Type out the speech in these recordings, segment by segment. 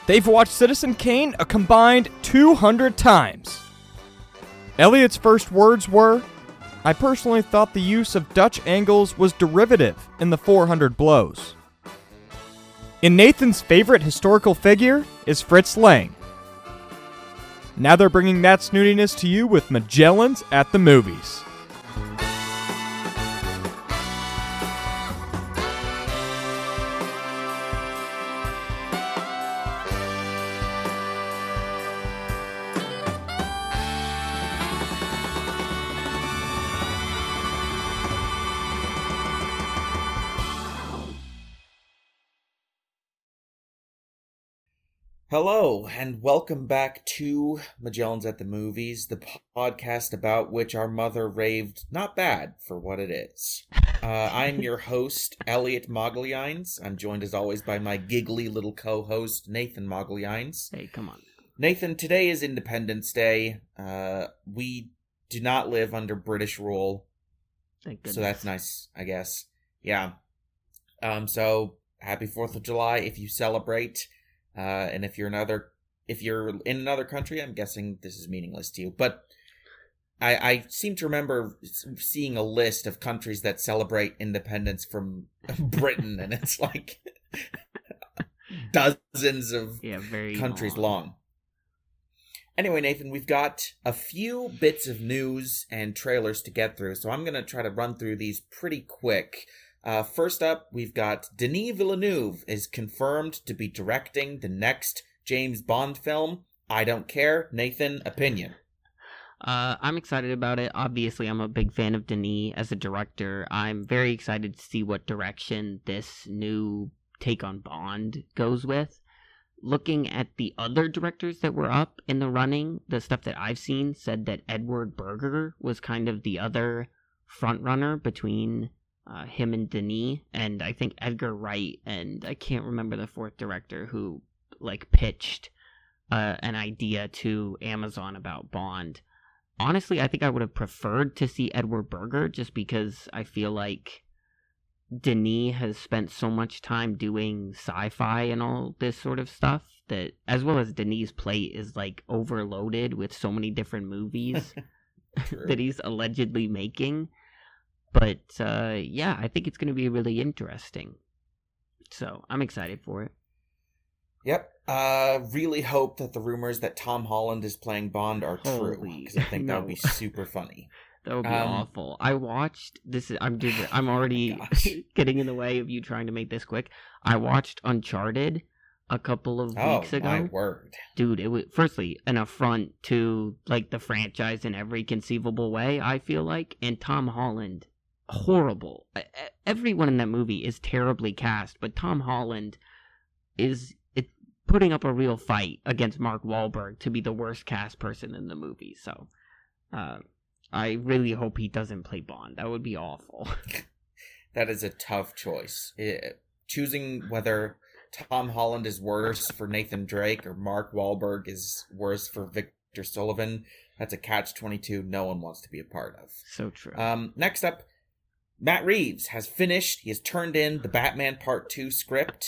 They've watched Citizen Kane a combined 200 times. Elliot's first words were, "I personally thought the use of Dutch angles was derivative in the 400 blows." And Nathan's favorite historical figure is Fritz Lang. Now they're bringing that snootiness to you with Magellan's at the Movies. Hello, and welcome back to Magellan's at the Movies, the podcast about which our mother raved not bad for what it is. I'm your host, Elliot Mogliines. I'm joined as always by my giggly little co-host, Nathan Mogliines. Hey, come on. Nathan, today is Independence Day. We do not live under British rule. Thank goodness. So that's nice, I guess. Yeah. So, happy 4th of July if you celebrate. And if you're in another country, I'm guessing this is meaningless to you. But I seem to remember seeing a list of countries that celebrate independence from Britain, and it's like dozens of very countries long. Anyway, Nathan, we've got a few bits of news and trailers to get through, so I'm going to try to run through these pretty quick. First up, we've got Denis Villeneuve is confirmed to be directing the next James Bond film. I don't care. Nathan, opinion. I'm excited about it. Obviously, I'm a big fan of Denis as a director. I'm very excited to see what direction this new take on Bond goes with. Looking at the other directors that were up in the running, the stuff that I've seen said that Edward Berger was kind of the other frontrunner between him and Denis, and I think Edgar Wright, and I can't remember the fourth director who pitched an idea to Amazon about Bond. Honestly, I think I would have preferred to see Edward Berger, just because I feel like Denis has spent so much time doing sci-fi and all this sort of stuff, that, as well as Denis' plate is overloaded with so many different movies that he's allegedly making. But, I think it's going to be really interesting. So, I'm excited for it. Yep. Really hope that the rumors that Tom Holland is playing Bond are true. Because I think that would be super funny. That would be awful. I watched, I'm already getting in the way of you trying to make this quick. I watched Uncharted a couple of weeks ago. Oh, my word. Dude, it was, firstly, an affront to, the franchise in every conceivable way, I feel like. And Tom Holland, horrible. Everyone in that movie is terribly cast, but Tom Holland is putting up a real fight against Mark Wahlberg to be the worst cast person in the movie. So, I really hope he doesn't play Bond. That would be awful. That is a tough choice. Choosing whether Tom Holland is worse for Nathan Drake or Mark Wahlberg is worse for Victor Sullivan, that's a catch-22 no one wants to be a part of. So true. Next up, Matt Reeves has finished. He has turned in the Batman Part 2 script.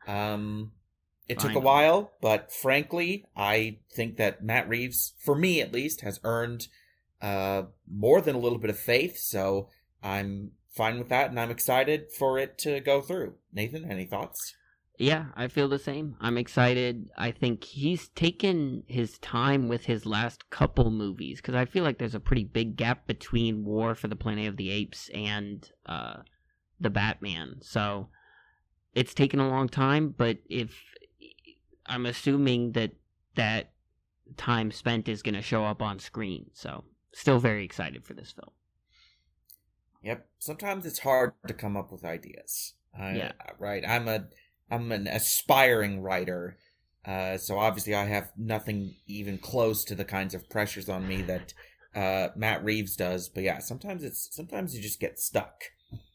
It took a while, but frankly, I think that Matt Reeves, for me at least, has earned more than a little bit of faith, so I'm fine with that, and I'm excited for it to go through. Nathan, any thoughts? Yeah, I feel the same. I'm excited. I think he's taken his time with his last couple movies, because I feel like there's a pretty big gap between War for the Planet of the Apes and the Batman. So it's taken a long time, but if I'm assuming that time spent is going to show up on screen. So still very excited for this film. Yep. Sometimes it's hard to come up with ideas. Right. I'm an aspiring writer, so obviously I have nothing even close to the kinds of pressures on me that Matt Reeves does. But yeah, sometimes you just get stuck.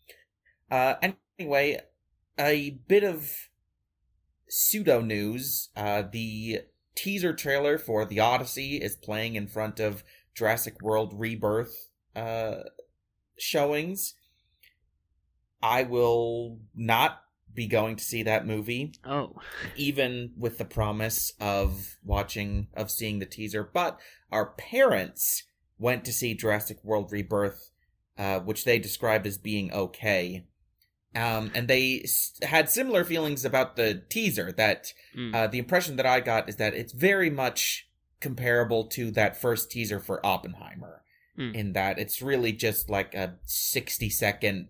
Anyway, a bit of pseudo news. The teaser trailer for The Odyssey is playing in front of Jurassic World Rebirth showings. I will not be going to see that movie. Oh. Even with the promise of seeing the teaser. But our parents went to see Jurassic World Rebirth, which they described as being okay. And they had similar feelings about the teaser, that the impression that I got is that it's very much comparable to that first teaser for Oppenheimer, in that it's really just like a 60-second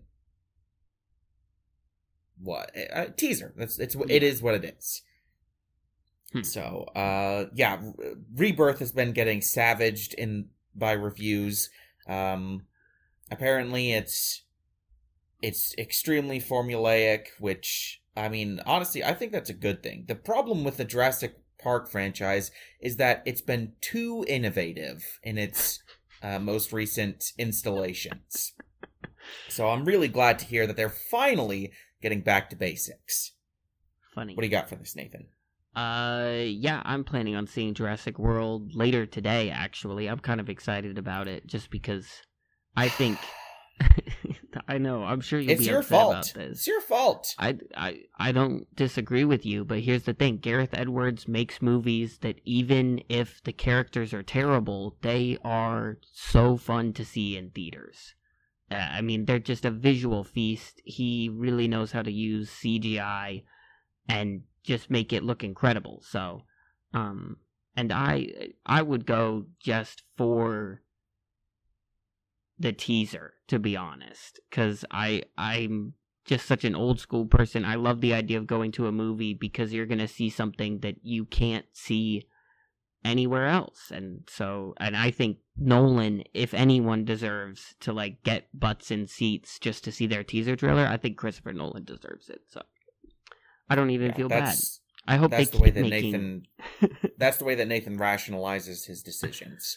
teaser. It is what it is. So, Rebirth has been getting savaged by reviews. Apparently it's extremely formulaic, which, I mean, honestly, I think that's a good thing. The problem with the Jurassic Park franchise is that it's been too innovative in its most recent installations. So I'm really glad to hear that they're finally getting back to basics. Funny. What do you got for this, Nathan? Yeah, I'm planning on seeing Jurassic World later today, actually. I'm kind of excited about it, just because I think... I know, I'm sure you'll be upset about this. It's your fault. I don't disagree with you, but here's the thing. Gareth Edwards makes movies that even if the characters are terrible, they are so fun to see in theaters. I mean, they're just a visual feast. He really knows how to use CGI and just make it look incredible. So, and I would go just for the teaser, to be honest, because I'm just such an old school person. I love the idea of going to a movie because you're gonna see something that you can't see anywhere else. And I think Nolan, if anyone deserves to like get butts in seats just to see their teaser trailer, I think Christopher Nolan deserves it. So I don't even feel bad. I hope they keep making... That's the way that Nathan rationalizes his decisions.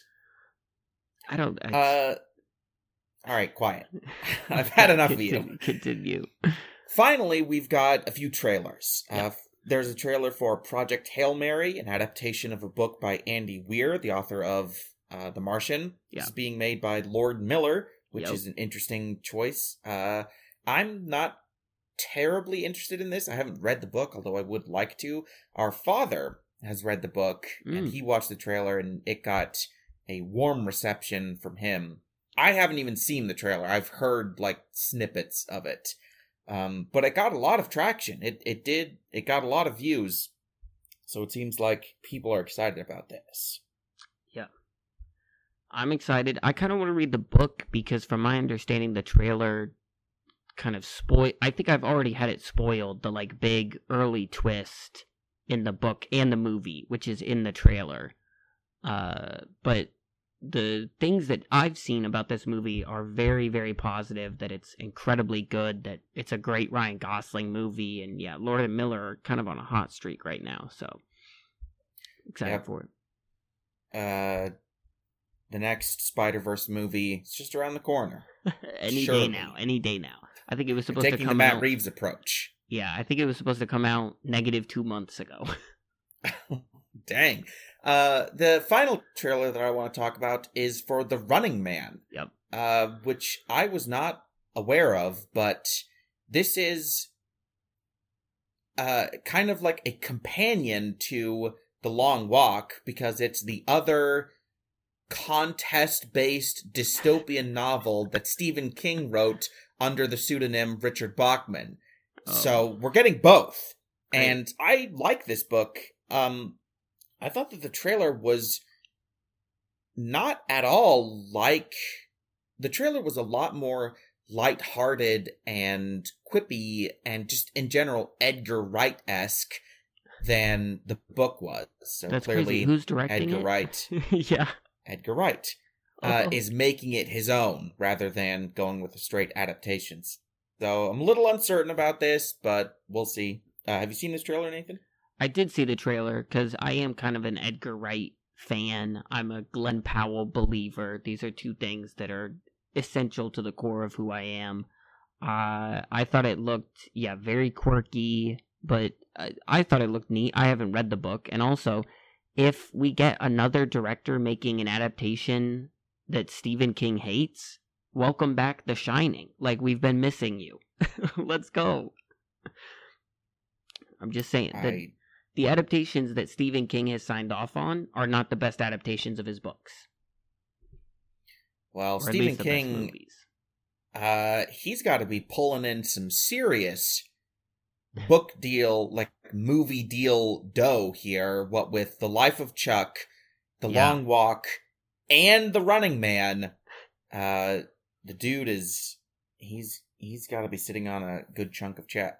All right, quiet. I've had enough of you. Continue. Finally, we've got a few trailers. Yep. There's a trailer for Project Hail Mary, an adaptation of a book by Andy Weir, the author of The Martian. Yeah. It's being made by Lord Miller, which is an interesting choice. I'm not terribly interested in this. I haven't read the book, although I would like to. Our father has read the book, and he watched the trailer, and it got a warm reception from him. I haven't even seen the trailer. I've heard, like, snippets of it. But it got a lot of traction. It got a lot of views. So it seems like people are excited about this. Yeah. I'm excited. I kind of want to read the book because from my understanding, the trailer kind of I think I've already had it spoiled, the, like, big early twist in the book and the movie, which is in the trailer. But the things that I've seen about this movie are very, very positive, that it's incredibly good, that it's a great Ryan Gosling movie, and yeah, Lord and Miller are kind of on a hot streak right now, so excited for it. The next Spider-Verse movie is just around the corner. Any day now. I think it was supposed to come out... Taking the Matt Reeves approach. Yeah, I think it was supposed to come out -2 months ago. Dang. The final trailer that I want to talk about is for The Running Man. Yep. Which I was not aware of, but this is kind of like a companion to The Long Walk, because it's the other contest-based dystopian novel that Stephen King wrote under the pseudonym Richard Bachman. Oh. So we're getting both. Great. And I like this book. I thought that the trailer was not at all like... The trailer was a lot more lighthearted and quippy and just in general Edgar Wright-esque than the book was. So that's clearly crazy. Who's directing Edgar it? Wright. Yeah. Edgar Wright is making it his own rather than going with the straight adaptations. So I'm a little uncertain about this, but we'll see. Have you seen this trailer, Nathan? I did see the trailer because I am kind of an Edgar Wright fan. I'm a Glenn Powell believer. These are two things that are essential to the core of who I am. I thought it looked, very quirky, but I thought it looked neat. I haven't read the book. And also, if we get another director making an adaptation that Stephen King hates, welcome back The Shining. Like, we've been missing you. Let's go. I'm just saying that the adaptations that Stephen King has signed off on are not the best adaptations of his books. Well, Or Stephen at least the King, best movies. he's got to be pulling in some serious book deal, like movie deal dough here. What with The Life of Chuck, The Long Walk, and The Running Man. The dude is he's got to be sitting on a good chunk of cash.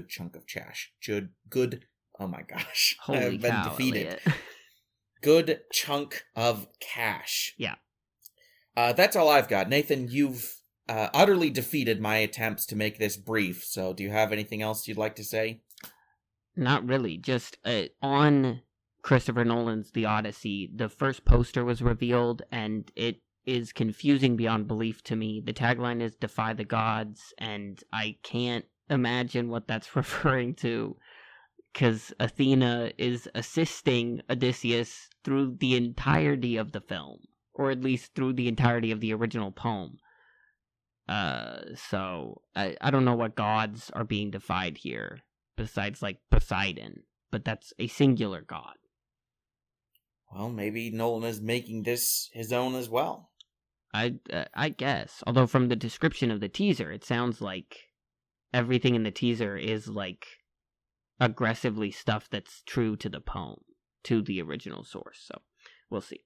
Good. Oh my gosh, Holy I've been cow, defeated. Elliot. Good chunk of cash. Yeah. That's all I've got. Nathan, you've utterly defeated my attempts to make this brief, so do you have anything else you'd like to say? Not really. Just on Christopher Nolan's The Odyssey, the first poster was revealed, and it is confusing beyond belief to me. The tagline is "Defy the Gods," and I can't imagine what that's referring to, because Athena is assisting Odysseus through the entirety of the film, or at least through the entirety of the original poem. So I don't know what gods are being defied here, besides like Poseidon, but that's a singular god. Well, maybe Nolan is making this his own as well. I guess. Although from the description of the teaser, it sounds like everything in the teaser is like aggressively stuff that's true to the poem, to the original source. So we'll see.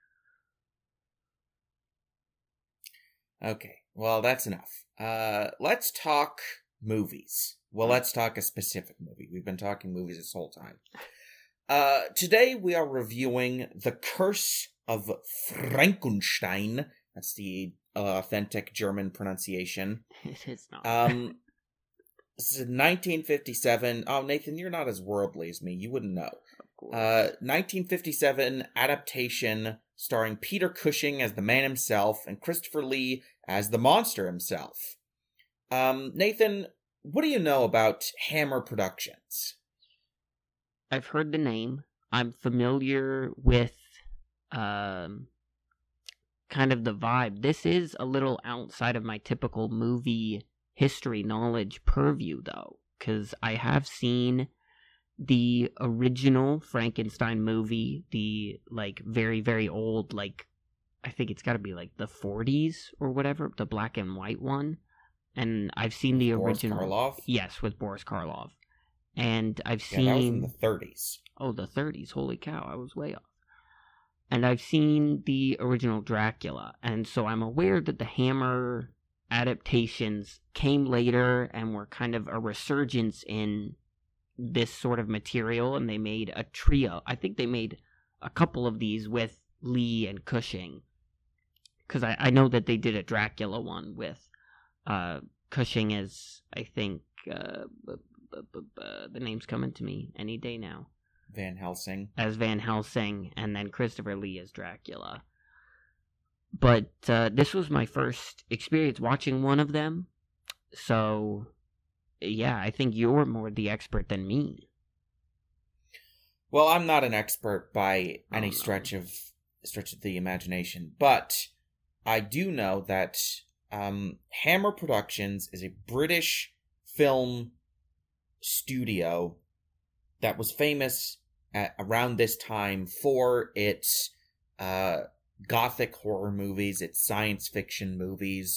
Okay, well, that's enough. Let's talk movies. Well, let's talk a specific movie. We've been talking movies this whole time. Today we are reviewing The Curse of Frankenstein. That's the authentic German pronunciation. It is not. This is 1957. Oh, Nathan, you're not as worldly as me. You wouldn't know. Of course. 1957 adaptation starring Peter Cushing as the man himself and Christopher Lee as the monster himself. Nathan, what do you know about Hammer Productions? I've heard the name. I'm familiar with kind of the vibe. This is a little outside of my typical movie history knowledge purview, though, because I have seen the original Frankenstein movie, the like very, very old, like I think it's got to be like the 40s or whatever, the black and white one. And I've seen the Boris original. Karloff? Yes, with Boris Karloff. And I've seen. Yeah, that was in the 30s. Oh, the 30s. Holy cow, I was way off. And I've seen the original Dracula. And so I'm aware that the Hammer adaptations came later and were kind of a resurgence in this sort of material. And they made a trio. I think they made a couple of these with Lee and Cushing. Because I know that they did a Dracula one with Cushing as, I think, the name's coming to me any day now. Van Helsing. As Van Helsing, and then Christopher Lee as Dracula. But this was my first experience watching one of them. So, yeah, I think you're more the expert than me. Well, I'm not an expert by any stretch of the imagination, but I do know that Hammer Productions is a British film studio that was famous around this time for its gothic horror movies, its science fiction movies,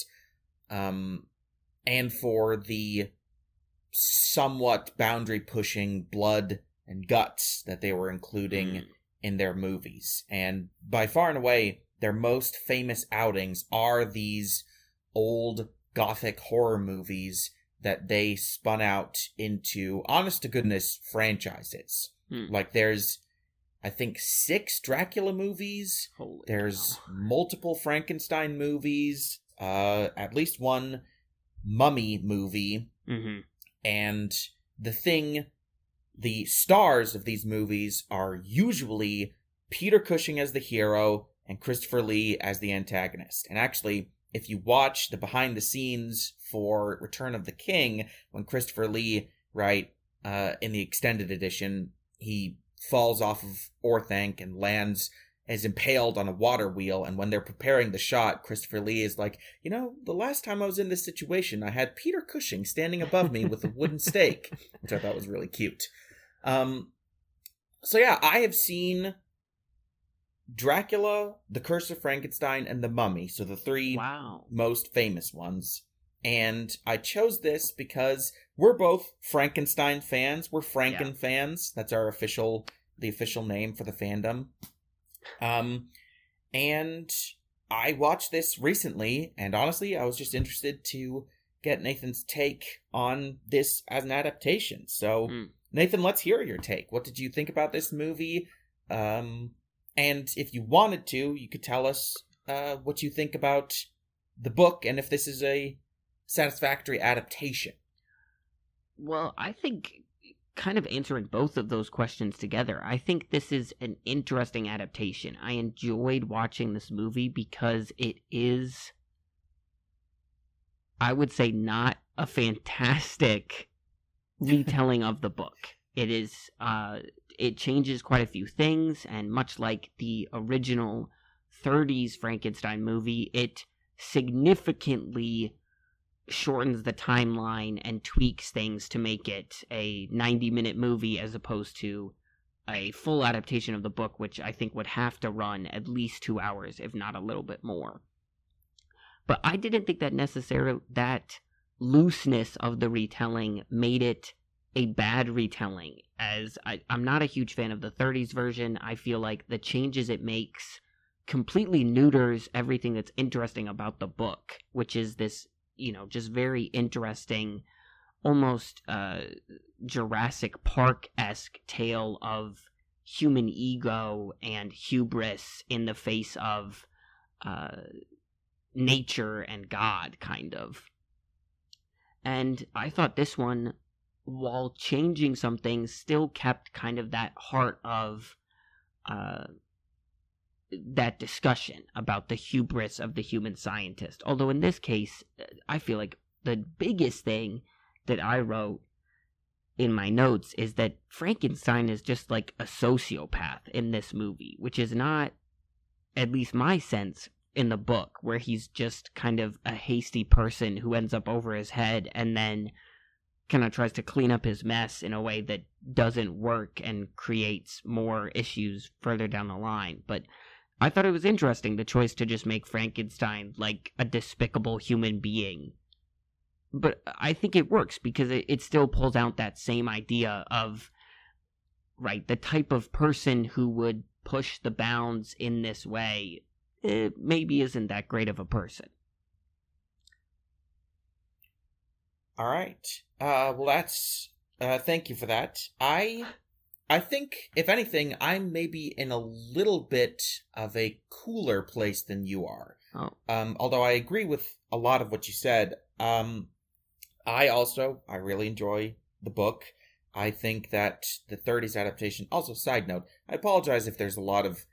and for the somewhat boundary-pushing blood and guts that they were including in their movies. And by far and away, their most famous outings are these old gothic horror movies that they spun out into honest-to-goodness franchises. Like, there's, I think, 6 Dracula movies. Holy there's cow. multiple Frankenstein movies, at least one Mummy movie. Mm-hmm. And the stars of these movies are usually Peter Cushing as the hero and Christopher Lee as the antagonist. And actually, if you watch the behind the scenes for Return of the King, when Christopher Lee, in the extended edition, he falls off of Orthanc and lands is impaled on a water wheel, and when they're preparing the shot, Christopher Lee is like, the last time I was in this situation, I had Peter Cushing standing above me with a wooden stake, which I thought was really cute. So yeah, I have seen Dracula, The Curse of Frankenstein, and The Mummy, so the three most famous ones. And I chose this because we're both Frankenstein fans. We're Franken fans. That's the official name for the fandom. And I watched this recently, and honestly, I was just interested to get Nathan's take on this as an adaptation. So, Nathan, let's hear your take. What did you think about this movie? And if you wanted to, you could tell us what you think about the book and if this is a satisfactory adaptation. Well, I think kind of answering both of those questions together, I think this is an interesting adaptation. I enjoyed watching this movie because it is, I would say, not a fantastic retelling of the book. It is, it changes quite a few things, and much like the original 30s Frankenstein movie, it significantly shortens the timeline and tweaks things to make it a 90-minute movie as opposed to a full adaptation of the book, which I think would have to run at least 2 hours, if not a little bit more. But I didn't think that necessarily that looseness of the retelling made it a bad retelling, as I'm not a huge fan of the 30s version. I feel like the changes it makes completely neuters everything that's interesting about the book, which is this, just very interesting, almost Jurassic Park-esque tale of human ego and hubris in the face of nature and God, kind of. And I thought this one, while changing some things, still kept kind of that heart of that discussion about the hubris of the human scientist. Although in this case, I feel like the biggest thing that I wrote in my notes is that Frankenstein is just like a sociopath in this movie, which is not, at least my sense, in the book, where he's just kind of a hasty person who ends up over his head and then kind of tries to clean up his mess in a way that doesn't work and creates more issues further down the line. But I thought it was interesting, the choice to just make Frankenstein like a despicable human being. But I think it works because it still pulls out that same idea of, right, the type of person who would push the bounds in this way maybe isn't that great of a person. All right. Well, that's... thank you for that. I think, if anything, I'm maybe in a little bit of a cooler place than you are. Oh. Although I agree with a lot of what you said. I really enjoy the book. I think that the 30s adaptation... Also, side note, I apologize if there's a lot of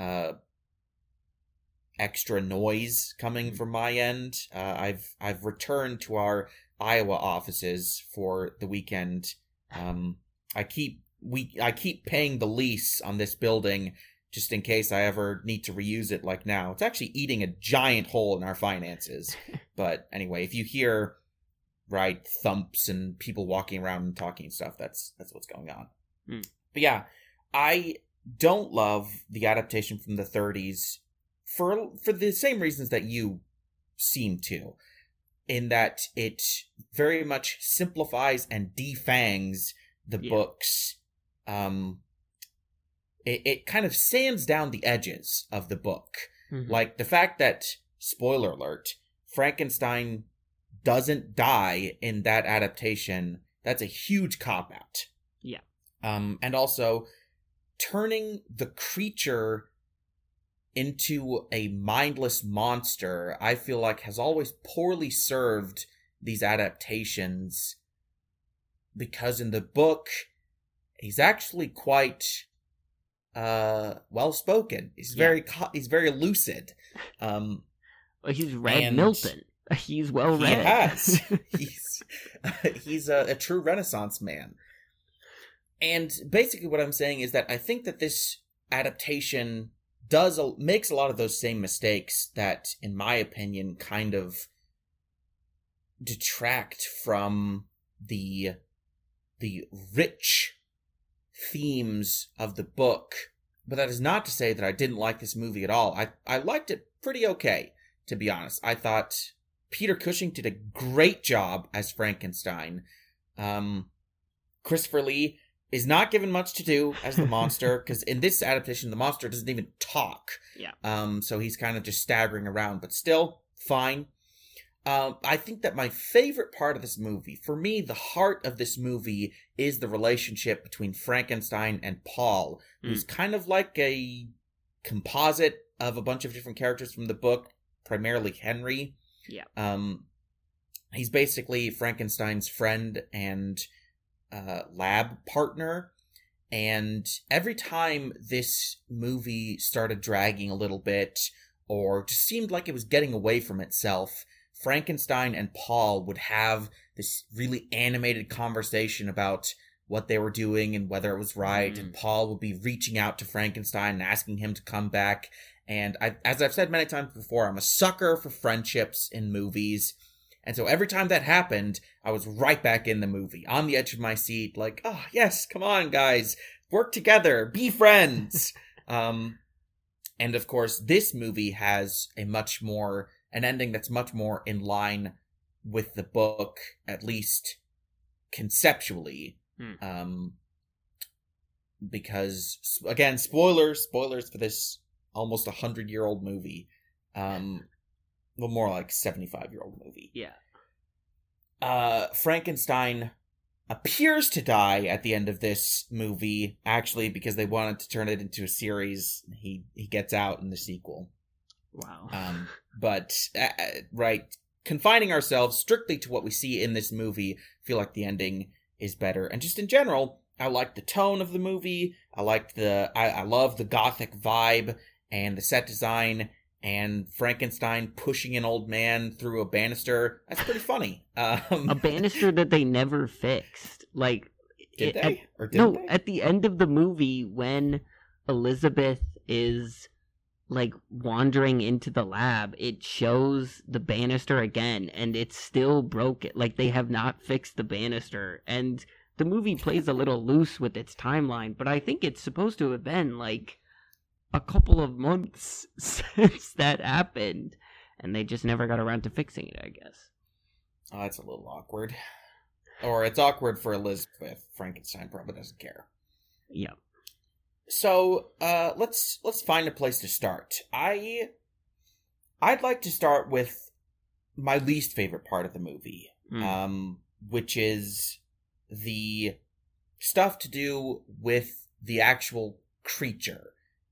extra noise coming from my end. I've returned to our Iowa offices for the weekend. I keep paying the lease on this building just in case I ever need to reuse it like now. It's actually eating a giant hole in our finances. But anyway, if you hear, right, thumps and people walking around and talking and stuff, that's what's going on. But yeah, I don't love the adaptation from the 30s for the same reasons that you seem to, in that it very much simplifies and defangs the books. It kind of sands down the edges of the book. Like the fact that, spoiler alert, Frankenstein doesn't die in that adaptation, that's a huge cop-out. Yeah. And also, turning the creature into a mindless monster, I feel like has always poorly served these adaptations, because in the book, he's actually quite well-spoken. He's very lucid. Well, he's Red Milton. He's well read. Yes. He's a true Renaissance man. And basically what I'm saying is that I think that this adaptation makes a lot of those same mistakes that, in my opinion, kind of detract from the rich themes of the book. But that is not to say that I didn't like this movie at all. I liked it pretty okay, to be honest. I thought Peter Cushing did a great job as Frankenstein. Christopher Lee is not given much to do as the monster, because in this adaptation, the monster doesn't even talk. Yeah. So he's kind of just staggering around, but still, fine. I think that my favorite part of this movie, for me, the heart of this movie is the relationship between Frankenstein and Paul, who's kind of like a composite of a bunch of different characters from the book, primarily Henry. Yeah. He's basically Frankenstein's friend and lab partner. And every time this movie started dragging a little bit, or just seemed like it was getting away from itself, Frankenstein and Paul would have this really animated conversation about what they were doing and whether it was right. And Paul would be reaching out to Frankenstein and asking him to come back. And as I've said many times before, I'm a sucker for friendships in movies. And so every time that happened, I was right back in the movie, on the edge of my seat, like, oh, yes, come on, guys, work together, be friends. And of course, this movie has an ending that's much more in line with the book, at least conceptually. Because, again, spoilers for this almost 100-year-old movie. Well, more like 75-year-old movie. Yeah. Frankenstein appears to die at the end of this movie, actually, because they wanted to turn it into a series. He gets out in the sequel. Wow. But, right, confining ourselves strictly to what we see in this movie, I feel like the ending is better. And just in general, I like the tone of the movie. I love the gothic vibe and the set design, and Frankenstein pushing an old man through a banister. That's pretty funny. A banister that they never fixed. Like, did they? Or didn't they? At the end of the movie, when Elizabeth is like wandering into the lab, it shows the banister again, and it's still broken. Like, they have not fixed the banister, and the movie plays a little loose with its timeline, but I think it's supposed to have been like a couple of months since that happened, and they just never got around to fixing it, I guess. Oh, that's a little awkward. Or it's awkward for Elizabeth. Frankenstein probably doesn't care. Yeah. So, let's find a place to start. I'd like to start with my least favorite part of the movie, which is the stuff to do with the actual creature.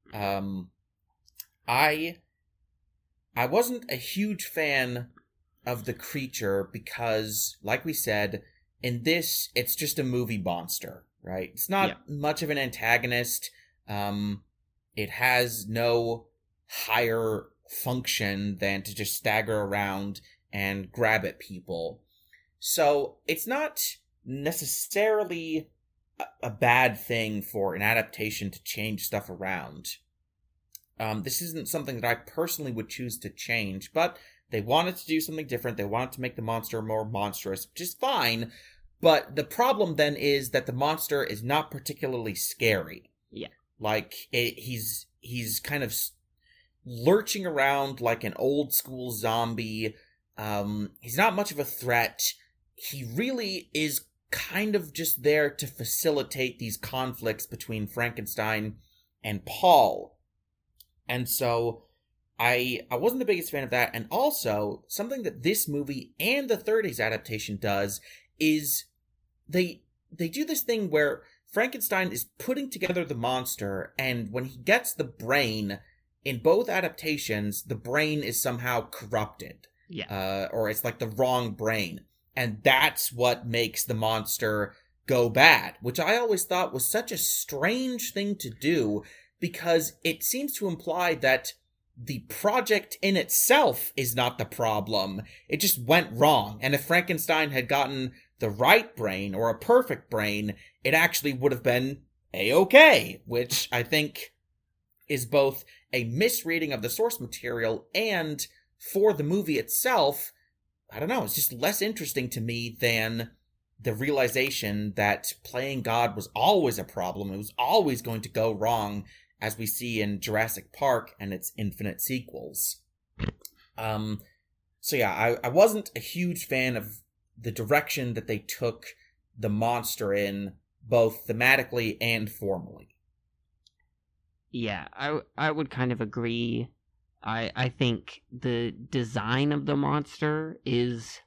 I wasn't a huge fan of the creature because, like we said, in this, it's just a movie monster, right? It's not much of an antagonist. It has no higher function than to just stagger around and grab at people. So it's not necessarily a bad thing for an adaptation to change stuff around. This isn't something that I personally would choose to change, but they wanted to do something different. They wanted to make the monster more monstrous, which is fine. But the problem then is that the monster is not particularly scary. Yeah. Like, he's kind of lurching around like an old school zombie. He's not much of a threat. He really is kind of just there to facilitate these conflicts between Frankenstein and Paul. And so I wasn't the biggest fan of that. And also, something that this movie and the 30s adaptation does is they do this thing where Frankenstein is putting together the monster, and when he gets the brain, in both adaptations, the brain is somehow corrupted. Yeah. Or it's like the wrong brain. And that's what makes the monster go bad, which I always thought was such a strange thing to do, because it seems to imply that the project in itself is not the problem. It just went wrong. And if Frankenstein had gotten the right brain, or a perfect brain, it actually would have been A-okay, which I think is both a misreading of the source material and, for the movie itself, I don't know, it's just less interesting to me than the realization that playing God was always a problem. It was always going to go wrong, as we see in Jurassic Park and its infinite sequels. So yeah, I wasn't a huge fan of the direction that they took the monster in, both thematically and formally. Yeah, I would kind of agree. I think the design of the monster is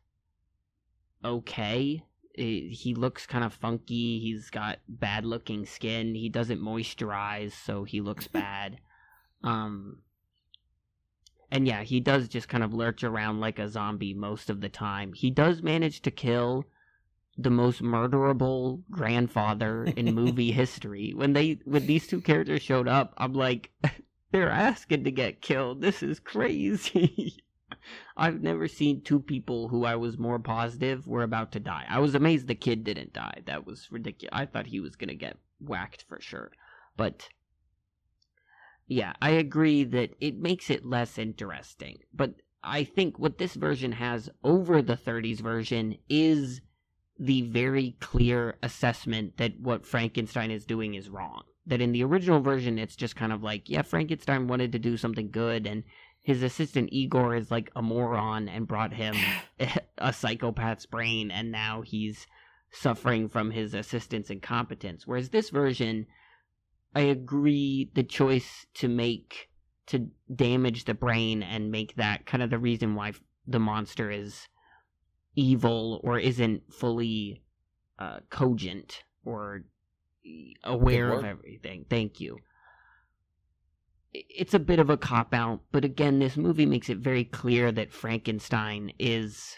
okay. He looks kind of funky. He's got bad looking skin. He doesn't moisturize, so he looks bad. And yeah, he does just kind of lurch around like a zombie most of the time. He does manage to kill the most murderable grandfather in movie history. When these two characters showed up, I'm like, they're asking to get killed. This is crazy. I've never seen two people who I was more positive were about to die. I was amazed the kid didn't die. That was ridiculous. I thought he was going to get whacked for sure. But yeah, I agree that it makes it less interesting. But I think what this version has over the 30s version is the very clear assessment that what Frankenstein is doing is wrong. That in the original version, it's just kind of like, yeah, Frankenstein wanted to do something good, and his assistant Igor is like a moron and brought him a psychopath's brain, and now he's suffering from his assistant's incompetence. Whereas this version, I agree the choice to damage the brain and make that kind of the reason why the monster is evil or isn't fully cogent or aware of everything. Thank you. It's a bit of a cop-out, but again, this movie makes it very clear that Frankenstein is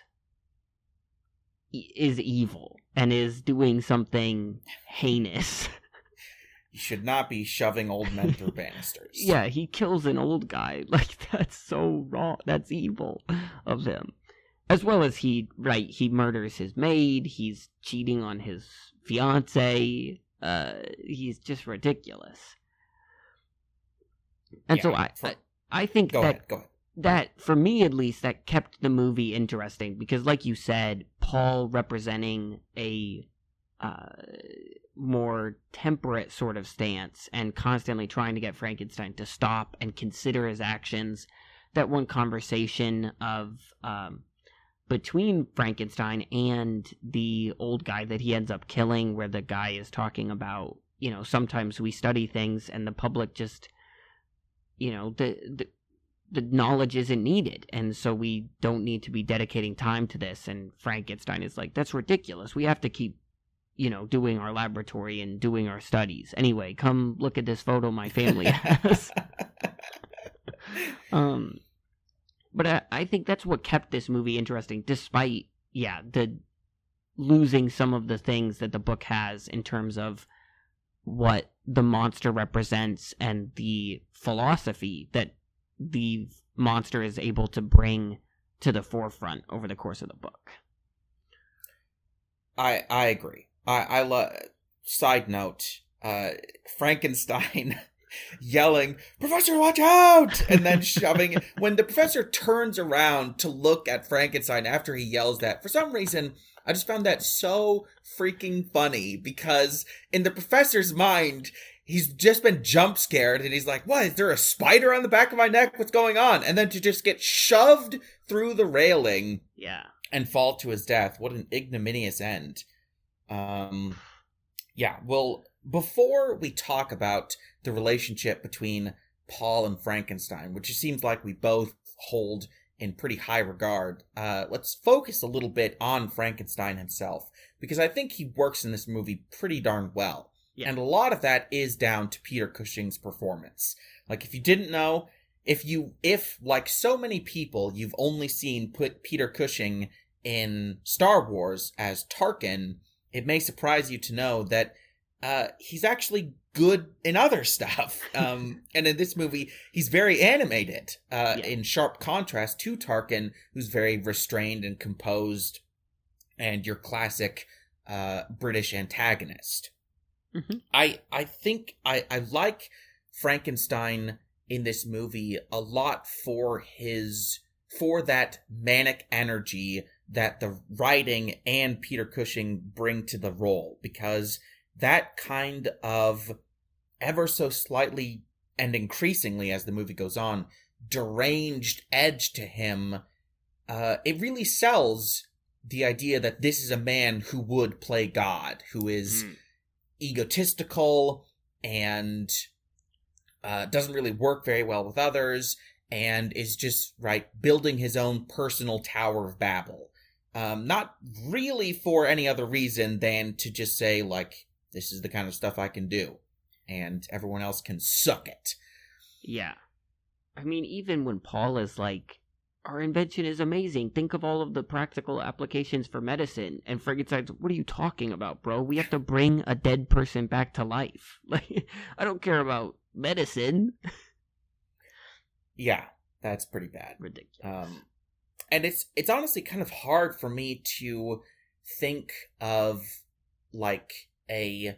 evil and is doing something heinous. You should not be shoving old men through banisters. Yeah, he kills an old guy. Like, that's so wrong. That's evil of him. As well as he murders his maid, he's cheating on his fiancée, he's just ridiculous. And yeah, so I think go ahead. that, for me at least, that kept the movie interesting, because like you said, Paul representing a more temperate sort of stance and constantly trying to get Frankenstein to stop and consider his actions. That one conversation of between Frankenstein and the old guy that he ends up killing, where the guy is talking about, sometimes we study things and the public just, the knowledge isn't needed, and so we don't need to be dedicating time to this. And Frankenstein is like, that's ridiculous. We have to keep, doing our laboratory and doing our studies. Anyway, come look at this photo my family has. But I think that's what kept this movie interesting, despite, the losing some of the things that the book has in terms of what the monster represents and the philosophy that the monster is able to bring to the forefront over the course of the book. I agree. I love. Side note: Frankenstein yelling, "Professor, watch out!" and then shoving. When the professor turns around to look at Frankenstein after he yells that, for some reason, I just found that so freaking funny, because in the professor's mind, he's just been jump scared and he's like, what, is there a spider on the back of my neck? What's going on? And then to just get shoved through the railing and fall to his death. What an ignominious end. Well, before we talk about the relationship between Paul and Frankenstein, which it seems like we both hold in pretty high regard, let's focus a little bit on Frankenstein himself, because I think he works in this movie pretty darn well. Yeah. And a lot of that is down to Peter Cushing's performance. Like, if you didn't know, if like so many people, you've only seen Peter Cushing in Star Wars as Tarkin, it may surprise you to know that he's actually good in other stuff. And in this movie, he's very animated, in sharp contrast to Tarkin, who's very restrained and composed, and your classic British antagonist. Mm-hmm. I think I like Frankenstein in this movie a lot for that manic energy that the writing and Peter Cushing bring to the role, because that kind of ever so slightly and increasingly as the movie goes on deranged edge to him, it really sells the idea that this is a man who would play God, who is egotistical and doesn't really work very well with others, and is just, building his own personal Tower of Babel. Not really for any other reason than to just say, this is the kind of stuff I can do, and everyone else can suck it. Yeah. I mean, even when Paul is like, our invention is amazing. Think of all of the practical applications for medicine. And Frankenstein's, what are you talking about, bro? We have to bring a dead person back to life. I don't care about medicine. Yeah, that's pretty bad. Ridiculous. And it's honestly kind of hard for me to think of, a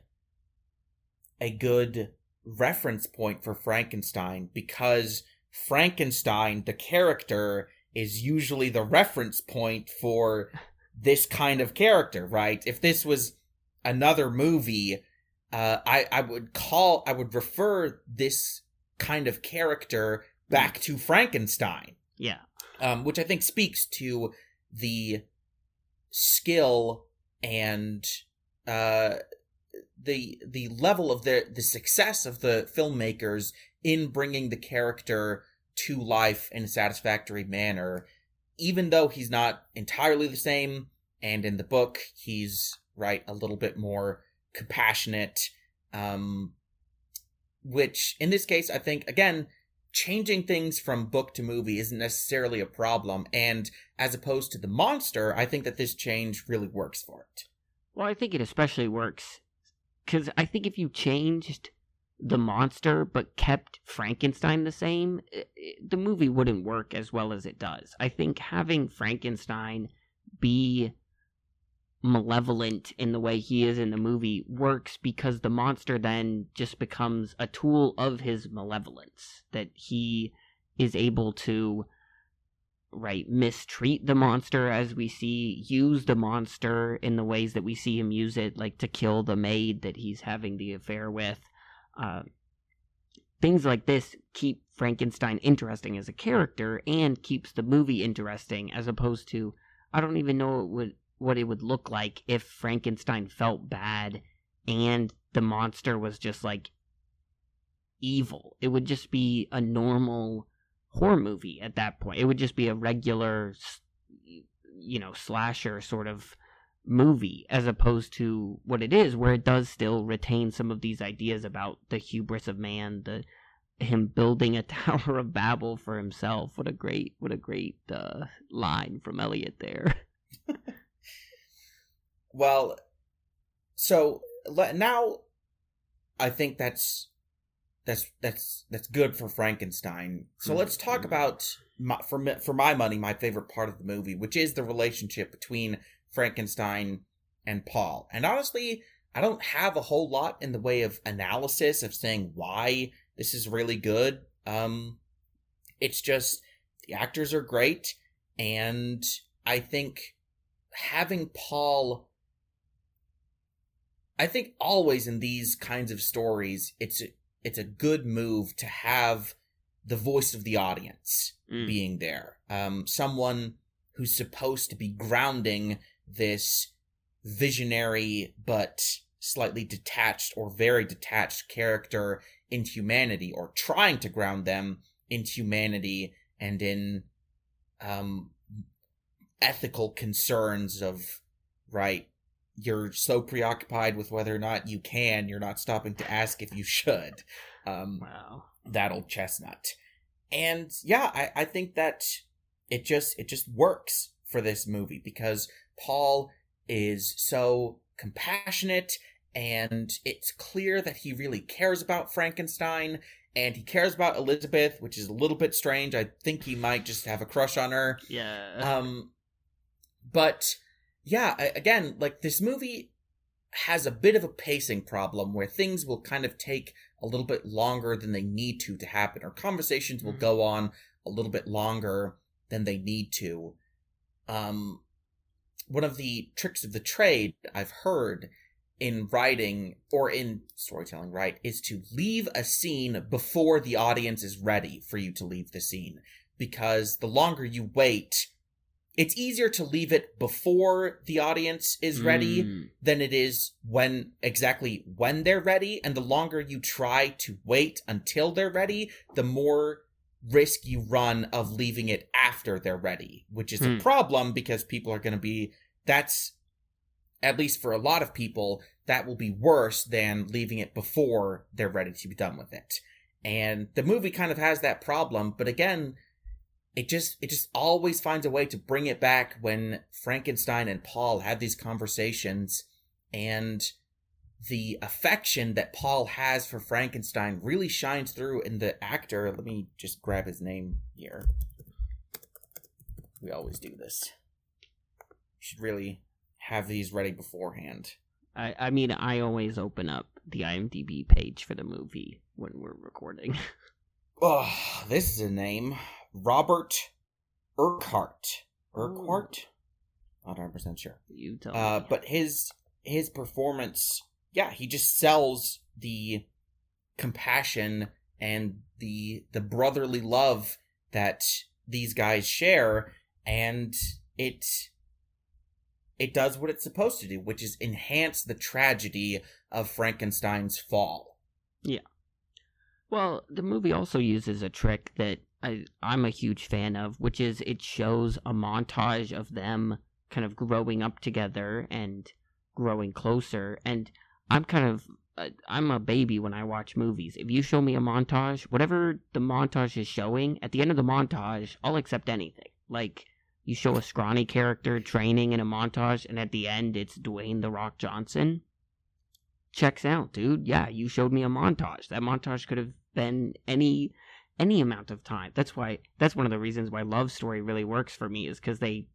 good reference point for Frankenstein, because Frankenstein, the character, is usually the reference point for this kind of character, right? If this was another movie, I would refer this kind of character back to Frankenstein. Yeah. Which I think speaks to the skill and the level of the success of the filmmakers in bringing the character to life in a satisfactory manner, even though he's not entirely the same, and in the book he's a little bit more compassionate, which in this case I think, again, changing things from book to movie isn't necessarily a problem, and as opposed to the monster, I think that this change really works for it. Well, I think it especially works because I think if you changed the monster but kept Frankenstein the same, the movie wouldn't work as well as it does. I think having Frankenstein be malevolent in the way he is in the movie works because the monster then just becomes a tool of his malevolence, that he is able to mistreat the monster as we see, use the monster in the ways that we see him use it, like to kill the maid that he's having the affair with. Things like this keep Frankenstein interesting as a character and keeps the movie interesting, as opposed to, I don't even know what it would look like if Frankenstein felt bad and the monster was just evil. It would just be a normal horror movie at that point. It would just be a regular, slasher sort of movie, as opposed to what it is, where it does still retain some of these ideas about the hubris of man, him building a Tower of Babel for himself. What a great line from Eliot there. Well, so now I think that's good for Frankenstein. So let's talk about, for my money, my favorite part of the movie, which is the relationship between Frankenstein and Paul. And honestly, I don't have a whole lot in the way of analysis of saying why this is really good. It's just the actors are great, and I think having Paul, I think always in these kinds of stories, it's a good move to have the voice of the audience being there. Someone who's supposed to be grounding this visionary but slightly detached or very detached character into humanity, or trying to ground them into humanity and in ethical concerns of, you're so preoccupied with whether or not you can, you're not stopping to ask if you should. Wow. That old chestnut. And yeah, I think that it just works for this movie because Paul is so compassionate, and it's clear that he really cares about Frankenstein, and he cares about Elizabeth, which is a little bit strange. I think he might just have a crush on her. Yeah. But yeah, again, this movie, has a bit of a pacing problem where things will kind of take a little bit longer than they need to happen, or conversations will go on a little bit longer than they need to. One of the tricks of the trade I've heard in writing or in storytelling, right, is to leave a scene before the audience is ready for you to leave the scene. Because the longer you wait, it's easier to leave it before the audience is ready than it is when they're ready. And the longer you try to wait until they're ready, the more risk you run of leaving it after they're ready, which is a problem because people are going to be, that's, at least for a lot of people, that will be worse than leaving it before they're ready to be done with it. And the movie kind of has that problem, but again, it just always finds a way to bring it back when Frankenstein and Paul have these conversations, and the affection that Paul has for Frankenstein really shines through in the actor. Let me just grab his name here. We always do this. Should really have these ready beforehand. I mean, I always open up the IMDb page for the movie when we're recording. Oh, this is a name. Robert Urquhart. Urquhart? Not 100% sure. You tell me. But his performance, yeah, he just sells the compassion and the brotherly love that these guys share, and it does what it's supposed to do, which is enhance the tragedy of Frankenstein's fall. Yeah. Well, the movie also uses a trick that I'm a huge fan of, which is it shows a montage of them kind of growing up together and growing closer. And I'm a baby when I watch movies. If you show me a montage, whatever the montage is showing, at the end of the montage, I'll accept anything. Like, you show a scrawny character training in a montage, and at the end, it's Dwayne "The Rock" Johnson. Checks out, dude. Yeah, you showed me a montage. That montage could have been any amount of time. That's one of the reasons why Love Story really works for me, is because they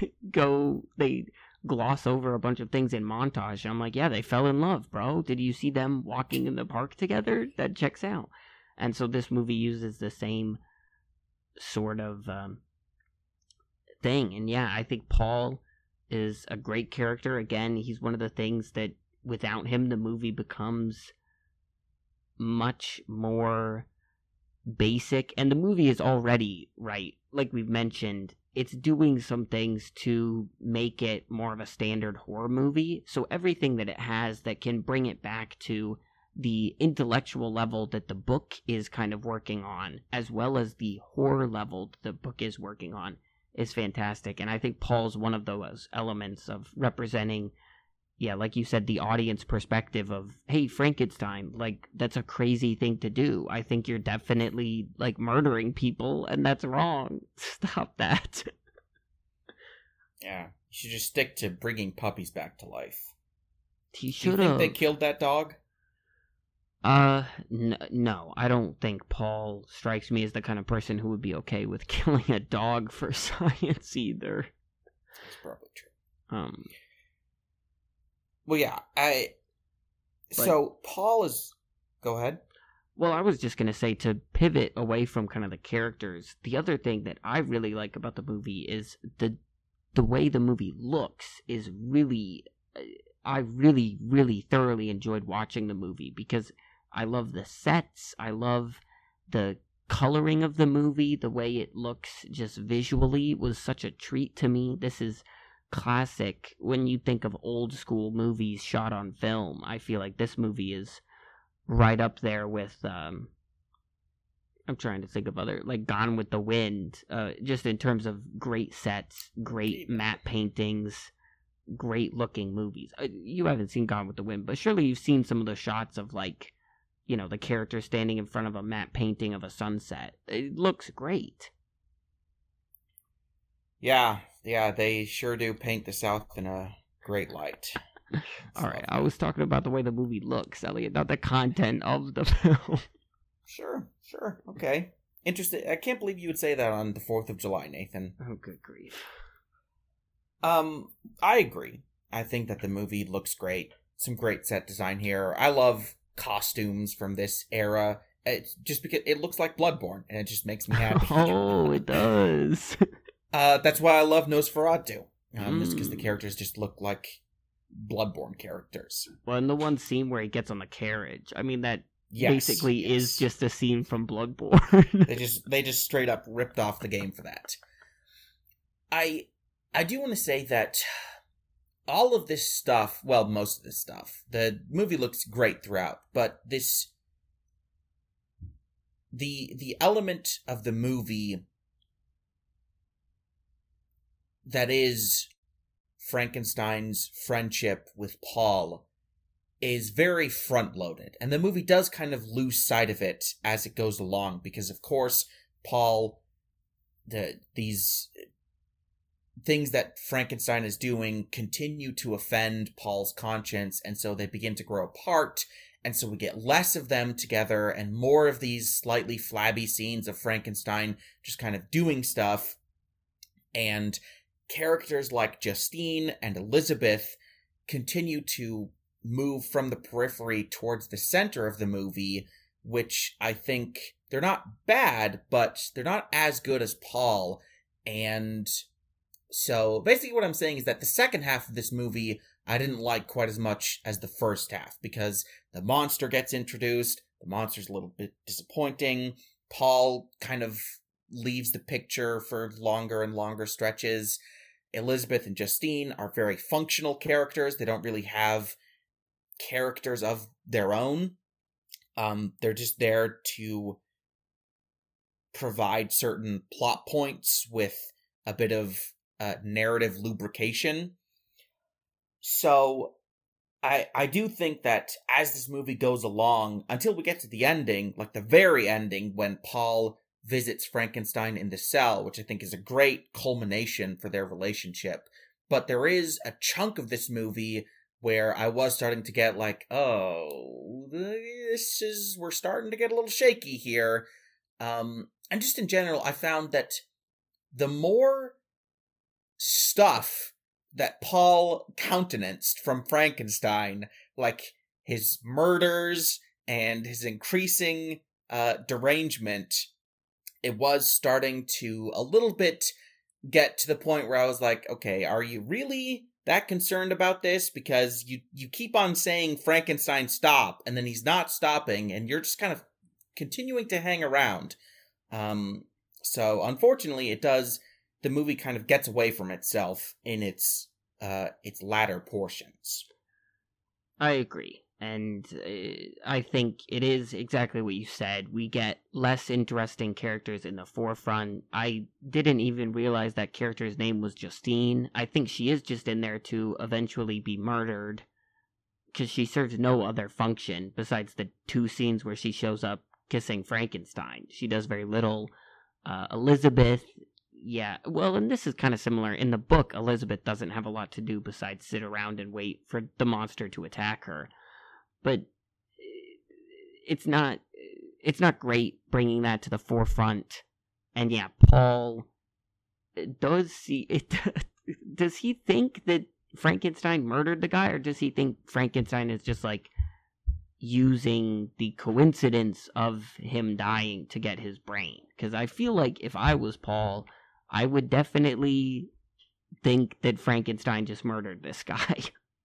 gloss over a bunch of things in montage, and I'm like, yeah, they fell in love, bro. Did you see them walking in the park together? That checks out. And so this movie uses the same sort of thing. And yeah, I think Paul is a great character. Again, he's one of the things that without him, the movie becomes much more basic. And the movie is already, right, like we've mentioned, it's doing some things to make it more of a standard horror movie. So everything that it has that can bring it back to the intellectual level that the book is kind of working on, as well as the horror level the book is working on, is fantastic. And I think Paul's one of those elements of representing, yeah, like you said, the audience perspective of, hey, Frankenstein, like, that's a crazy thing to do. I think you're definitely, like, murdering people, and that's wrong. Stop that. Yeah, you should just stick to bringing puppies back to life. He should have. Do you think they killed that dog? No, I don't think Paul strikes me as the kind of person who would be okay with killing a dog for science either. That's probably true. Well, yeah, so Paul is... Go ahead. Well, I was just going to say, to pivot away from kind of the characters, the other thing that I really like about the movie is the way the movie looks is really... I really, really thoroughly enjoyed watching the movie because I love the sets, I love the coloring of the movie, the way it looks just visually was such a treat to me. This is classic. When you think of old school movies shot on film, I feel like this movie is right up there with I'm trying to think of other, like Gone with the Wind, just in terms of great sets, great matte paintings, great looking movies. You haven't seen Gone with the Wind, but surely you've seen some of the shots of, like, you know, the character standing in front of a matte painting of a sunset. It looks great. Yeah, they sure do paint the South in a great light. All right, I was talking about the way the movie looks, Elliot, not the content of the film. Sure, okay. Interesting. I can't believe you would say that on the 4th of July, Nathan. Oh, good grief. I agree. I think that the movie looks great. some great set design here. I love costumes from this era. It's just because it looks like Bloodborne, and it just makes me happy. Oh, it does. That's why I love Nosferatu. Just because the characters just look like Bloodborne characters. Well, in the one scene where he gets on the carriage, I mean, that Yes, basically yes. is just a scene from Bloodborne. They just straight up ripped off the game for that. I do want to say that all of this stuff, well, most of this stuff, the movie looks great throughout, but the element of the movie that is Frankenstein's friendship with Paul is very front-loaded, and the movie does kind of lose sight of it as it goes along, because of course Paul, these things that Frankenstein is doing continue to offend Paul's conscience, and so they begin to grow apart, and so we get less of them together and more of these slightly flabby scenes of Frankenstein just kind of doing stuff, and characters like Justine and Elizabeth continue to move from the periphery towards the center of the movie, which I think they're not bad, but they're not as good as Paul. And so basically what I'm saying is that the second half of this movie I didn't like quite as much as the first half, because the monster gets introduced, the monster's a little bit disappointing, Paul kind of leaves the picture for longer and longer stretches. Elizabeth and Justine are very functional characters. They don't really have characters of their own. They're just there to provide certain plot points with a bit of narrative lubrication. So I do think that as this movie goes along, until we get to the ending, like the very ending when Paul visits Frankenstein in the cell, which I think is a great culmination for their relationship, but there is a chunk of this movie where I was starting to get like, we're starting to get a little shaky here. And just in general, I found that the more stuff that Paul countenanced from Frankenstein, like his murders and his increasing derangement, it was starting to a little bit get to the point where I was like, okay, are you really that concerned about this? Because you keep on saying Frankenstein stop, and then he's not stopping, and you're just kind of continuing to hang around. So unfortunately, the movie kind of gets away from itself in its latter portions. I agree. And I think it is exactly what you said. We get less interesting characters in the forefront. I didn't even realize that character's name was Justine. I think she is just in there to eventually be murdered, because she serves no other function besides the 2 scenes where she shows up kissing Frankenstein. She does very little. Elizabeth, yeah, well, and this is kind of similar. In the book, Elizabeth doesn't have a lot to do besides sit around and wait for the monster to attack her. But it's not great bringing that to the forefront. And yeah, Paul, does he think that Frankenstein murdered the guy, or does he think Frankenstein is just like using the coincidence of him dying to get his brain? Because I feel like if I was Paul, I would definitely think that Frankenstein just murdered this guy.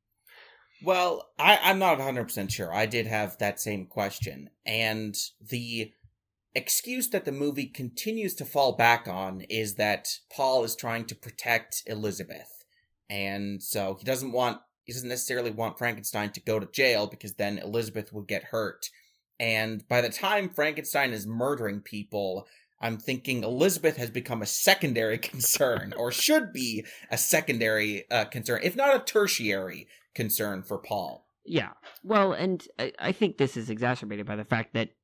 Well, I'm not 100% sure. I did have that same question. And the excuse that the movie continues to fall back on is that Paul is trying to protect Elizabeth. And so he doesn't necessarily want Frankenstein to go to jail, because then Elizabeth would get hurt. And by the time Frankenstein is murdering people, I'm thinking Elizabeth has become a secondary concern, or should be a secondary concern, if not a tertiary concern for Paul. Yeah. Well, and I think this is exacerbated by the fact that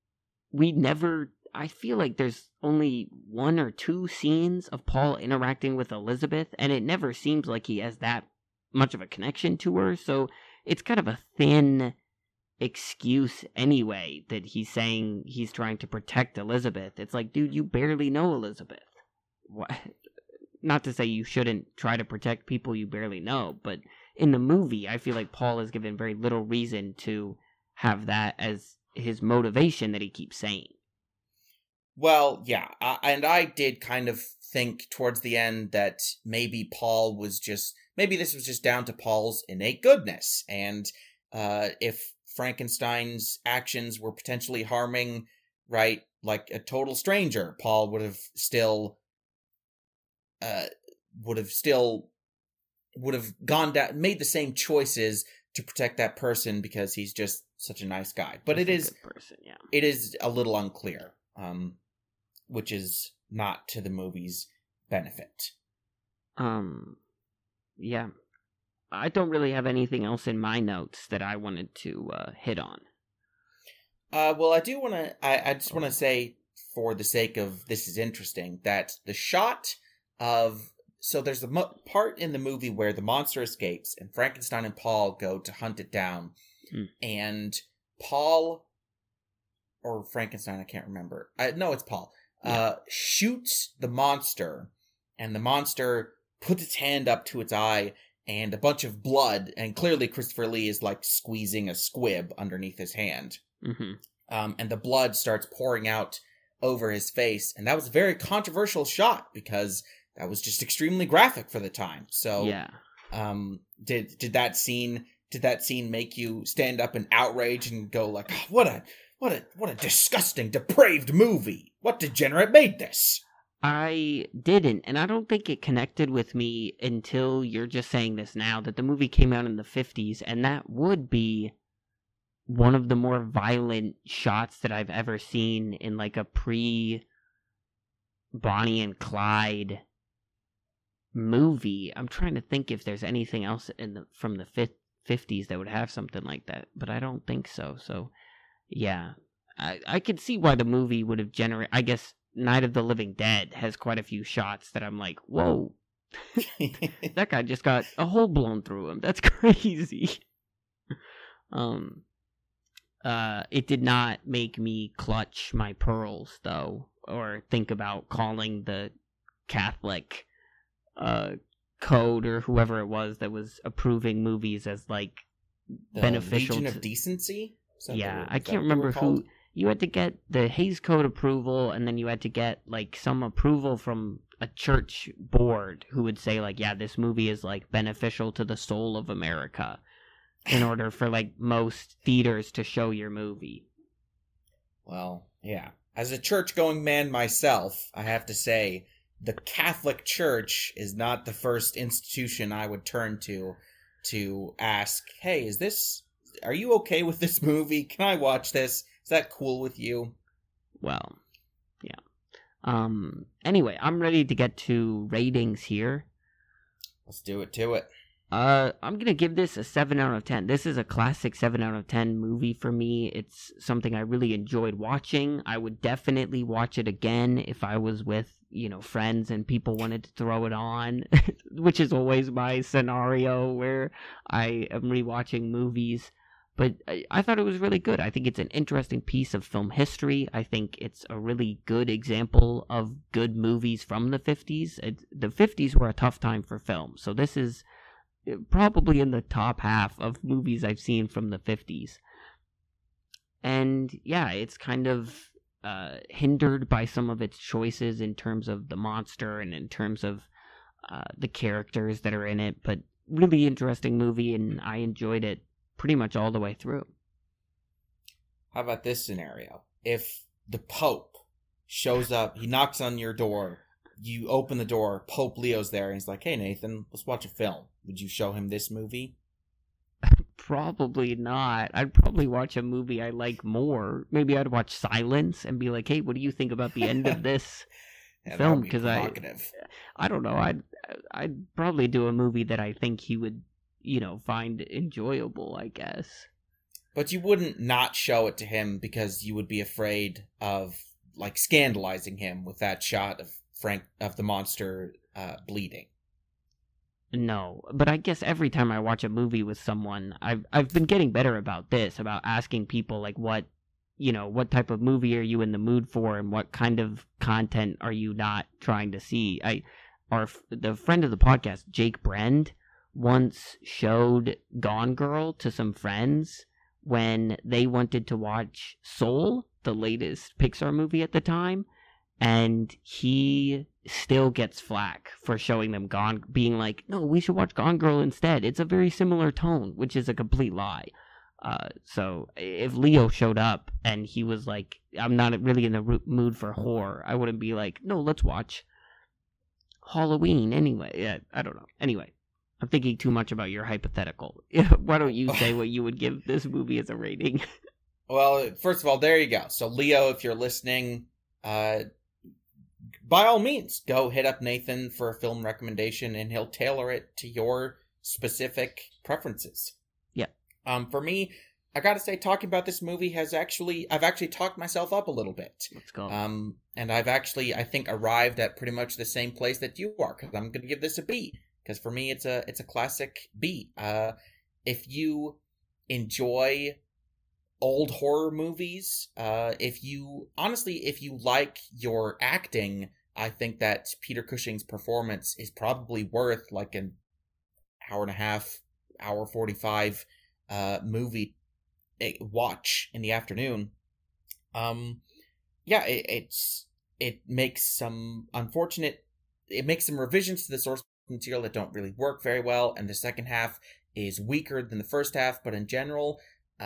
I feel like there's only 1 or 2 scenes of Paul interacting with Elizabeth, and it never seems like he has that much of a connection to her, so it's kind of a thin excuse anyway that he's saying he's trying to protect Elizabeth. It's like, dude, you barely know Elizabeth. What? Not to say you shouldn't try to protect people you barely know, but in the movie, I feel like Paul is given very little reason to have that as his motivation that he keeps saying. Well, yeah, and I did kind of think towards the end that maybe this was just down to Paul's innate goodness, and if Frankenstein's actions were potentially harming, right, like a total stranger, Paul would have still gone down, made the same choices to protect that person because he's just such a nice guy. But it is a little unclear, which is not to the movie's benefit. Yeah. I don't really have anything else in my notes that I wanted to hit on. Well, I do want to. I just want to say, for the sake of this is interesting, that the shot of there's a part in the movie where the monster escapes and Frankenstein and Paul go to hunt it down, and Paul or Frankenstein, I can't remember. No, it's Paul. Shoots the monster, and the monster puts its hand up to its eye. And a bunch of blood, and clearly Christopher Lee is like squeezing a squib underneath his hand. Mm-hmm. And the blood starts pouring out over his face. And that was a very controversial shot because that was just extremely graphic for the time. So, yeah. Did that scene make you stand up in outrage and go like, oh, what a disgusting, depraved movie? What degenerate made this? I didn't, and I don't think it connected with me until you're just saying this now, that the movie came out in the 50s, and that would be one of the more violent shots that I've ever seen in like a pre-Bonnie and Clyde movie. I'm trying to think if there's anything else from the 50s that would have something like that, but I don't think so. So, yeah, I could see why the movie would have generated, I guess, Night of the Living Dead has quite a few shots that I'm like, whoa, that guy just got a hole blown through him. That's crazy. It did not make me clutch my pearls, though, or think about calling the Catholic code or whoever it was that was approving movies as like the beneficial. Legion of Decency? Yeah, I can't remember who. You had to get the Hays Code approval, and then you had to get, like, some approval from a church board who would say, like, yeah, this movie is, like, beneficial to the soul of America in order for, like, most theaters to show your movie. Well, yeah. As a church-going man myself, I have to say, the Catholic Church is not the first institution I would turn to ask, hey, are you okay with this movie? Can I watch this? Is that cool with you? Well, yeah. Anyway, I'm ready to get to ratings here. Let's do it to it. I'm gonna give this a 7 out of 10. This is a classic 7 out of 10 movie for me. It's something I really enjoyed watching. I would definitely watch it again if I was with, friends and people wanted to throw it on, which is always my scenario where I am rewatching movies. But I thought it was really good. I think it's an interesting piece of film history. I think it's a really good example of good movies from the 50s. The 50s were a tough time for film, so this is probably in the top half of movies I've seen from the 50s. And yeah, it's kind of hindered by some of its choices in terms of the monster and in terms of the characters that are in it, but really interesting movie, and I enjoyed it pretty much all the way through. How about this scenario? If the Pope shows up, he knocks on your door, you open the door, Pope Leo's there, and he's like, hey, Nathan, let's watch a film. Would you show him this movie? Probably not. I'd probably watch a movie I like more. Maybe I'd watch Silence and be like, hey, what do you think about the end of this film? Because I don't know. I'd probably do a movie that I think he would find enjoyable, I guess. But you wouldn't not show it to him because you would be afraid of, like, scandalizing him with that shot of the monster bleeding. No, but I guess every time I watch a movie with someone, I've been getting better about this, about asking people, like, what type of movie are you in the mood for, and what kind of content are you not trying to see? The friend of the podcast, Jake Brend, once showed Gone Girl to some friends when they wanted to watch Soul, the latest Pixar movie at the time, and he still gets flack for showing them being like, no, we should watch Gone Girl instead. It's a very similar tone, which is a complete lie. So if Leo showed up and he was like, I'm not really in the mood for horror, I wouldn't be like, no, let's watch Halloween anyway. Yeah, I don't know. Anyway, I'm thinking too much about your hypothetical. Why don't you say what you would give this movie as a rating? Well, first of all, there you go. So Leo, if you're listening, by all means, go hit up Nathan for a film recommendation and he'll tailor it to your specific preferences. Yeah. For me, I gotta say, talking about this movie I've actually talked myself up a little bit. Let's go. And I've actually, I think, arrived at pretty much the same place that you are, because I'm gonna give this a B. Because for me, it's a classic B. If you enjoy old horror movies, if you like your acting, I think that Peter Cushing's performance is probably worth like an hour and a half, hour 45 movie watch in the afternoon. It makes some revisions to the source material that don't really work very well, and the second half is weaker than the first half, but in general,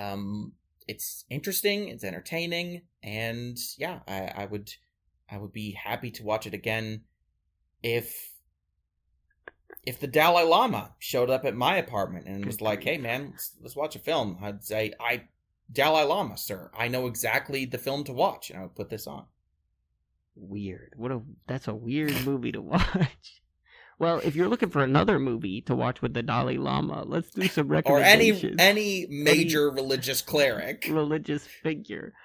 it's interesting, it's entertaining, and yeah, I would be happy to watch it again if the Dalai Lama showed up at my apartment and was like, hey man, let's watch a film. I'd say, Dalai Lama, sir, I know exactly the film to watch, and I would put this on. Weird. That's a weird movie to watch. Well, if you're looking for another movie to watch with the Dalai Lama, let's do some recommendations. Or any major religious cleric. Religious figure.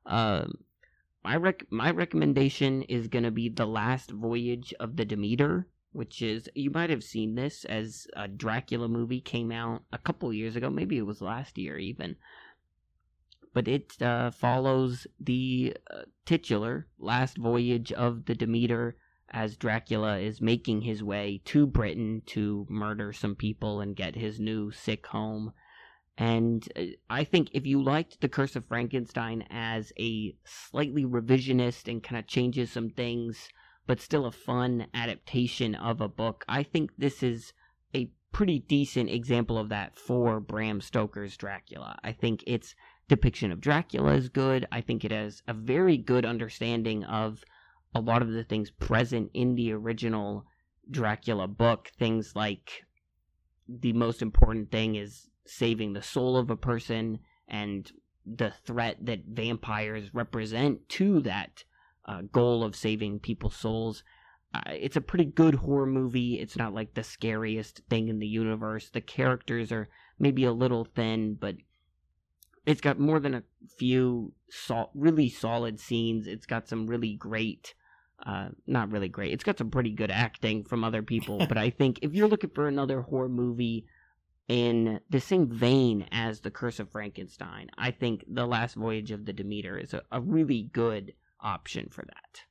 My recommendation is going to be The Last Voyage of the Demeter, which is, you might have seen this as a Dracula movie, came out a couple years ago, maybe it was last year even. But it follows the titular Last Voyage of the Demeter as Dracula is making his way to Britain to murder some people and get his new sick home. And I think if you liked The Curse of Frankenstein as a slightly revisionist and kind of changes some things, but still a fun adaptation of a book, I think this is a pretty decent example of that for Bram Stoker's Dracula. I think its depiction of Dracula is good. I think it has a very good understanding of a lot of the things present in the original Dracula book. Things like the most important thing is saving the soul of a person and the threat that vampires represent to that goal of saving people's souls. It's a pretty good horror movie. It's not like the scariest thing in the universe. The characters are maybe a little thin, but it's got more than a few really solid scenes. It's got some really great, not really great, it's got some pretty good acting from other people. But I think if you're looking for another horror movie in the same vein as The Curse of Frankenstein, I think The Last Voyage of the Demeter is a really good option for that.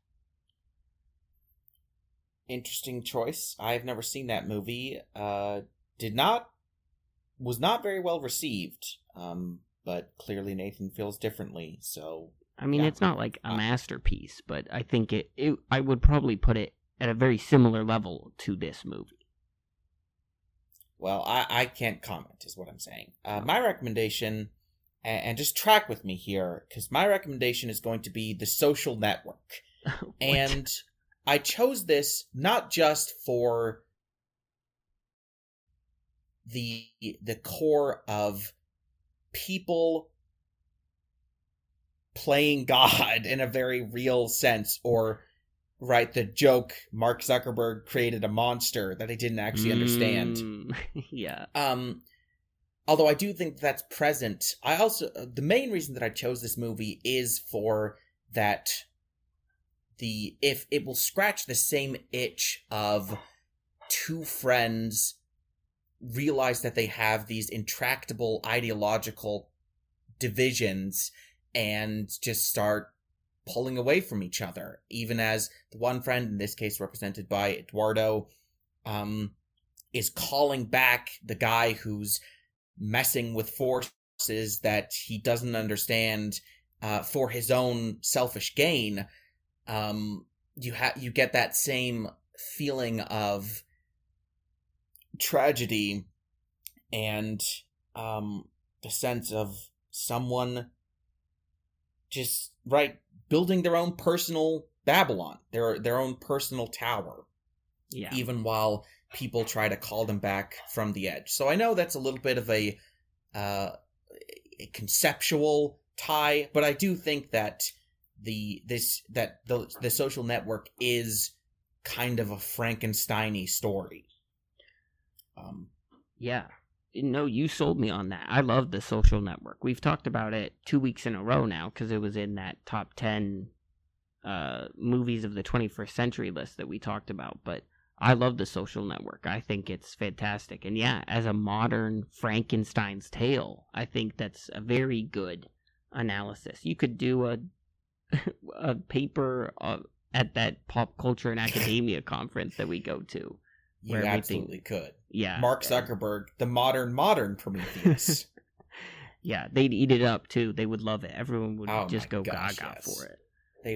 Interesting choice. I've never seen that movie. Was not very well received. But clearly Nathan feels differently. So I mean, yeah. It's not like a masterpiece, but I think I would probably put it at a very similar level to this movie. Well, I can't comment, is what I'm saying. My recommendation, and just track with me here, because my recommendation is going to be The Social Network. And I chose this not just for the core of people playing God in a very real sense, or right, the joke Mark Zuckerberg created a monster that I didn't actually understand. Yeah. Although I do think that's present. I also, the main reason that I chose this movie is for that if it will scratch the same itch of two friends realize that they have these intractable ideological divisions and just start pulling away from each other, even as the one friend, in this case represented by Eduardo, is calling back the guy who's messing with forces that he doesn't understand for his own selfish gain. You get that same feeling of tragedy and the sense of someone just building their own personal Babylon, their own personal tower. Yeah. Even while people try to call them back from the edge. So I know that's a little bit of a conceptual tie, but I do think that the Social Network is kind of a Frankenstein-y story. Yeah. No, you sold me on that. I love The Social Network. We've talked about it 2 weeks in a row now because it was in that top 10 movies of the 21st century list that we talked about. But I love The Social Network. I think it's fantastic. And yeah, as a modern Frankenstein's tale, I think that's a very good analysis. You could do a paper at that pop culture and academia conference that we go to. You absolutely could. Yeah. Mark Zuckerberg, the modern Prometheus. Yeah, they'd eat it up too. They would love it. Everyone would just go gosh, gaga yes. for it. There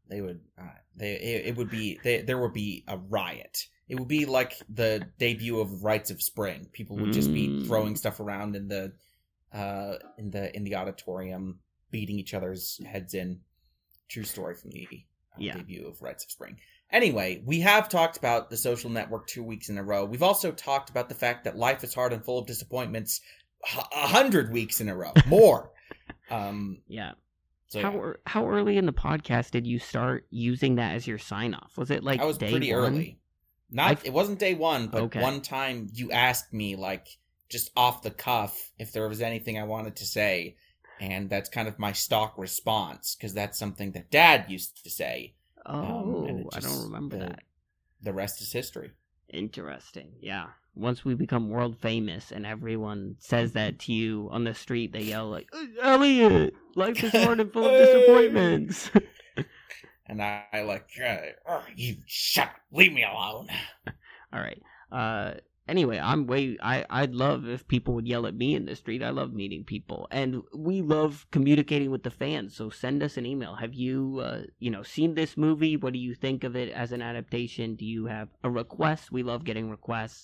would be a riot. It would be like the debut of Rites of Spring. People would just be throwing stuff around in the auditorium, beating each other's heads in. True story from the debut of Rites of Spring. Anyway, we have talked about The Social Network 2 weeks in a row. We've also talked about the fact that life is hard and full of disappointments 100 weeks in a row. More. Yeah. So, how early in the podcast did you start using that as your sign-off? Was it like I was day pretty one? early. It wasn't day one, but one time you asked me, just off the cuff, if there was anything I wanted to say. And that's kind of my stock response, because that's something that Dad used to say. Oh, I don't remember that. The rest is history. Interesting. Yeah. Once we become world famous and everyone says that to you on the street, they yell like, "Elliot, life is hard and full of disappointments." And I you shut up, leave me alone. All right. Anyway, I'd love if people would yell at me in the street. I love meeting people, and we love communicating with the fans. So send us an email. Have you, seen this movie? What do you think of it as an adaptation? Do you have a request? We love getting requests.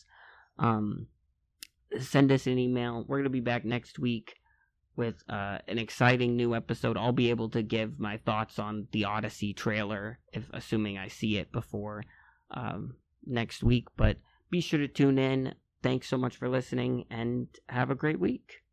Send us an email. We're gonna be back next week with an exciting new episode. I'll be able to give my thoughts on the Odyssey trailer, assuming I see it before next week. But be sure to tune in. Thanks so much for listening, and have a great week.